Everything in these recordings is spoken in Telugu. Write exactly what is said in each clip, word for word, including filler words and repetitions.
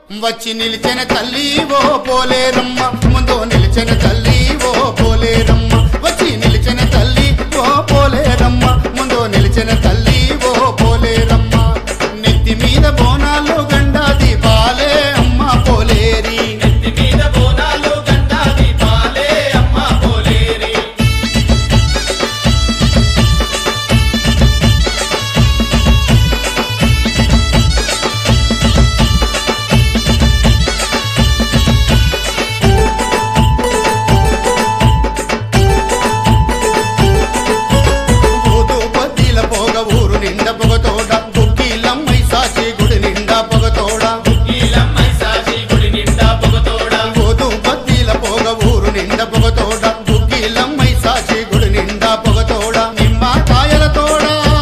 వచ్చి నిలిచిన తల్లి ఓ పోలేరమ్మ, ముందు నిలిచిన తల్లి ఓ పోలేరమ్మ. వచ్చి నిలిచిన తల్లి ఓ పోలేరమ్మ, ముందు నిలిచిన తల్లి ఓ పోలేరమ్మ. నెత్తి మీద బోనాలు గండా దీపాలే అమ్మ పోలేరి, నెత్తి మీద బోనాలు గండా దీపాలే అమ్మ పోలేరి. ఊదు బద్దీల పోగ ఊరు నిండా పొగతోడ, గుగ్గిలమ్మై సాచి గుడి నిండా పొగతోడ. ఈలమ్మై సాచి గుడి నిండా పొగతోడ, ఊదు బద్దీల పోగ ఊరు నిండా పొగతోడ, గుగ్గిలమ్మై సాచి గుడి నిండా పొగతోడ. నిమ్మకాయల తోడ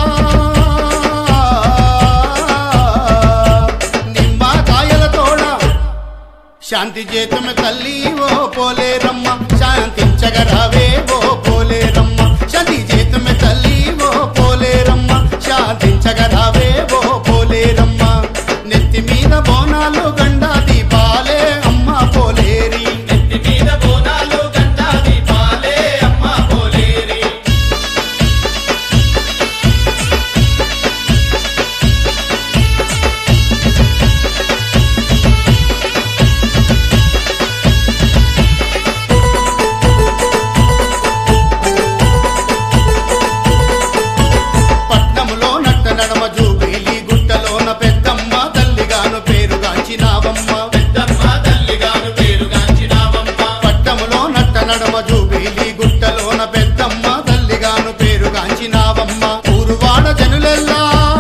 నిమ్మకాయల తోడ శాంతి చేతుమ తల్లి ఓ పోలేరమ్మ, శాంతించగరావే ఓ పోలేరమ్మ. శాంతి చేతుమ తల్లి ఓ పోలేరమ్మ, శాంతించగరావే ఓ పోలేరమ్మ. నెత్తి మీద బోనాలు గండా దీపాలే అమ్మ పోలేరి, నెత్తి మీద బోనాలు గండా దీపాలే అమ్మ పోలేరి. పట్నములో నట్ట నడమ జూబిలి గుట్టలోన పెద్దమ్మ తల్లిగాను పేరుగాంచినావమ్మ. పెద్దమ్మ తల్లిగాను పేరుగాంచినావమ్మ, పట్టములో నట్ట నడమ జూబిలి గుట్టలోన పెద్దమ్మ తల్లిగాను పేరుగాంచినావమ్మ. ఊరువాడ జనులెల్లా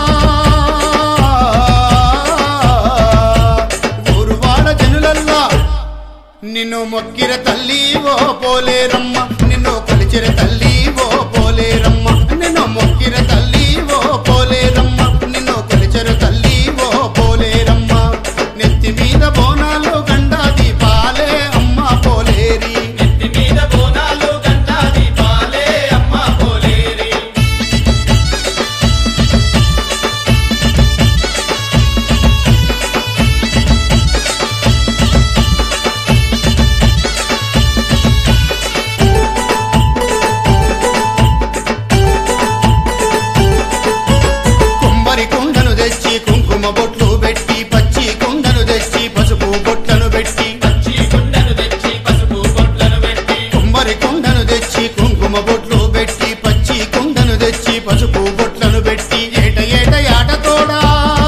ఊరువాడ జనులెల్లా నిన్ను మొక్కిర తల్లి ఓ పోలేరమ్మ, నిన్ను కొలిచిర తల్లి ఓ పోలేరమ్మ. నిన్ను మొక్కిర తల్లి ఓ పోలేరమ్మ, నిన్ను కొలిచిర తల్లి ఓ పోలేరమ్మ. నెత్తి మీద బోనాలు గండా దీపాలే అమ్మ పోలేరి, నెత్తి మీద బోనాలు గండా దీపాలే అమ్మ పోలేరి. కుంభరి కుండను తెచ్చి కుంకుమ బొట్లు పెట్టి, పచ్చి కుండను తెచ్చి పసుపు బొట్లను పెట్టి. పచ్చి కుండను తెచ్చి పసుపు బొట్లను పెట్టి, కుంభరి కుండను తెచ్చి కుంకుమ బొట్లు పెట్టి, పచ్చి కుండను తెచ్చి పసుపు బొట్లను పెట్టి. ఏట ఏట యాటతోడా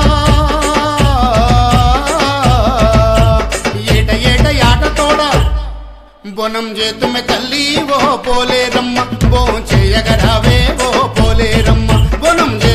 ఏట ఏట యాటతోడా బొనం చేతుమె తల్లి ఓ పోలేరమ్మ, బో చేయగరావే ఓ పోలేరమ్మ. బొనం